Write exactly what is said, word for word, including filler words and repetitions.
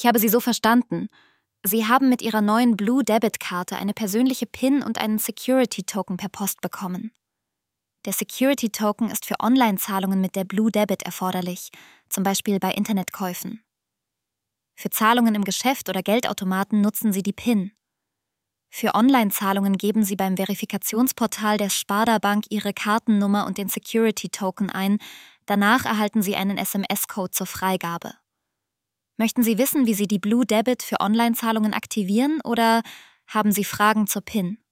Ich habe Sie so verstanden. Sie haben mit Ihrer neuen Blue Debit-Karte eine persönliche PIN und einen Security-Token per Post bekommen. Der Security-Token ist für Online-Zahlungen mit der Blue Debit erforderlich, zum Beispiel bei Internetkäufen. Für Zahlungen im Geschäft oder Geldautomaten nutzen Sie die PIN. Für Online-Zahlungen geben Sie beim Verifikationsportal der Sparda Bank Ihre Kartennummer und den Security-Token ein. Danach erhalten Sie einen S M S-Code zur Freigabe. Möchten Sie wissen, wie Sie die Blue Debit für Online-Zahlungen aktivieren, oder haben Sie Fragen zur PIN?